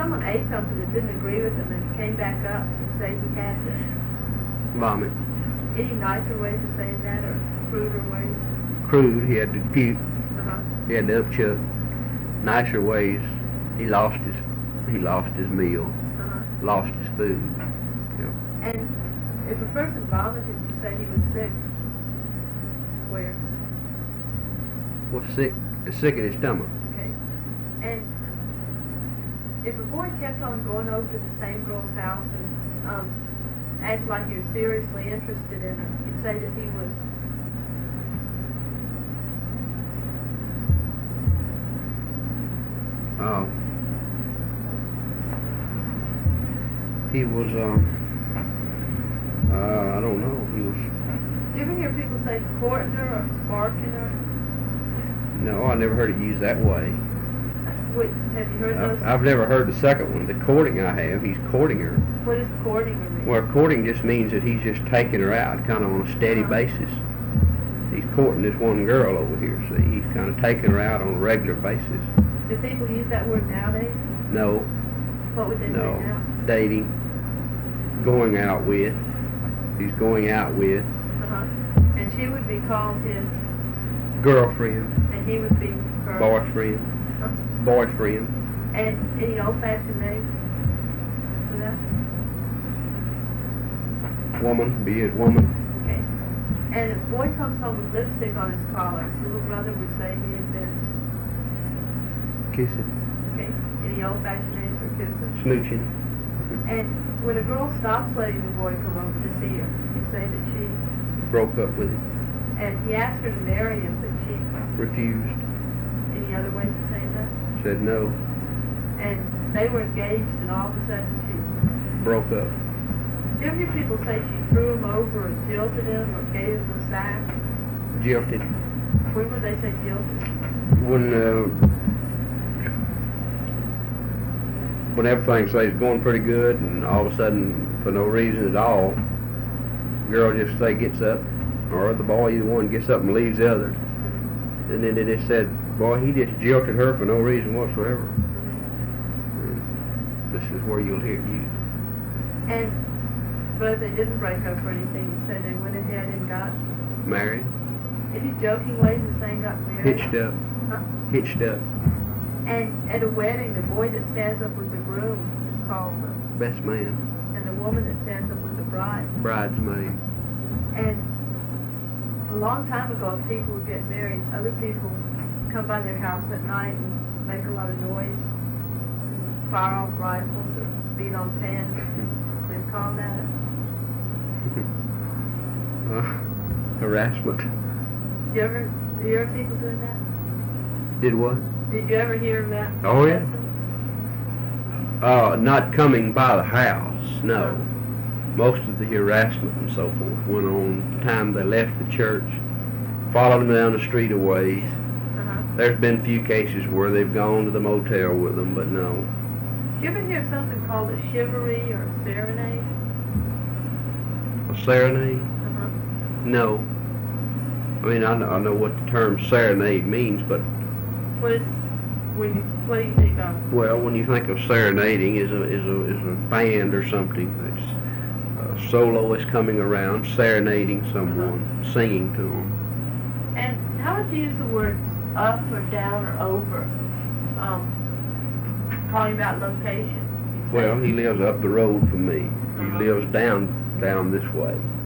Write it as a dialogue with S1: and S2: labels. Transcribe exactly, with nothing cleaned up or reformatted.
S1: someone ate something that didn't agree with him and came back up and said he had to.
S2: Vomit.
S1: Any nicer ways of saying that, or cruder ways?
S2: Crude, he had to puke.
S1: Uh-huh.
S2: He had to upchuck. Nicer ways, he lost his he lost his meal,
S1: Uh-huh.
S2: lost his food.
S1: And if a person vomited, you say he was sick. Where?
S2: Was sick, sick in his stomach.
S1: Okay. And if a boy kept on going over to the same girl's house and um, acted like he was seriously interested in her, you'd say that he was.
S2: Uh, he was, um, uh, I don't know, he was,
S1: Do you ever hear people say courting her or sparking her?
S2: no, I never heard it used that way.
S1: What, have you heard those?
S2: I've, I've never heard the second one. The courting I have, he's courting her.
S1: What does courting her mean?
S2: Well, courting just means that he's just taking her out, kind of on a steady
S1: Uh-huh.
S2: basis. He's courting this one girl over here, see, he's kind of taking her out on a regular basis.
S1: Do people use that word nowadays?
S2: No,
S1: What would they
S2: no,
S1: say now?
S2: dating, going out with, he's going out with,
S1: Uh-huh. And she would be called his,
S2: girlfriend,
S1: and he would be her.
S2: boyfriend,
S1: Huh?
S2: boyfriend,
S1: And any old-fashioned names for that?
S2: woman, be his woman.
S1: Okay. And if a boy comes home with lipstick on his collar, his little brother would say he had been,
S2: Kissing,
S1: okay, any old-fashioned names for kissing.
S2: smooching.
S1: And when a girl stops letting the boy come over to see her, he'd say that she,
S2: Broke up with him,
S1: and he asked her to marry him, but she,
S2: refused,
S1: any other ways of saying that?
S2: said no,
S1: And they were engaged, and all of a sudden she,
S2: broke up.
S1: do you ever hear people say she threw him over or jilted him or gave him a sack?
S2: Jilted.
S1: When would they say jilted?
S2: When, uh, when everything says going pretty good, and all of a sudden, for no reason at all, girl just say gets up, or the boy, either one gets up and leaves the other. And then they just said, boy, he just jilted her for no reason whatsoever. And this is where you'll hear it used.
S1: And, but if they didn't break up or anything, you said they went ahead and got,
S2: Married,
S1: any joking ways of saying got married?
S2: hitched up,
S1: Huh?
S2: hitched up,
S1: And at a wedding, the boy that stands up with the groom is called the,
S2: best man,
S1: and the woman that stands up with the bride.
S2: bridesmaid.
S1: And a long time ago, if people would get married, other people come by their house at night and make a lot of noise, and fire off rifles or beat on pans. They'd call that a,
S2: uh, harassment.
S1: did you ever, did you ever people doing that?
S2: Did what?
S1: Did you ever hear of that?
S2: Oh, yeah. Uh, not coming by the house, no. Most of the harassment and so forth went on the time they left the church, followed them down the street a ways.
S1: Uh-huh.
S2: There's been a few cases where they've gone to the motel with them, but no.
S1: Did you ever hear of something called a chivalry or a serenade?
S2: A serenade?
S1: Uh-huh.
S2: No. I mean, I know, I know what the term serenade means, but,
S1: What is, when you, what do you think of?
S2: well, when you think of serenading is a, is a, is a band or something that's a soloist coming around, serenading someone, singing to them.
S1: And how would you use the words up or down or over? Um, talking about location. You say-
S2: Well, he lives up the road from me. He
S1: Uh-huh.
S2: lives down, down this way.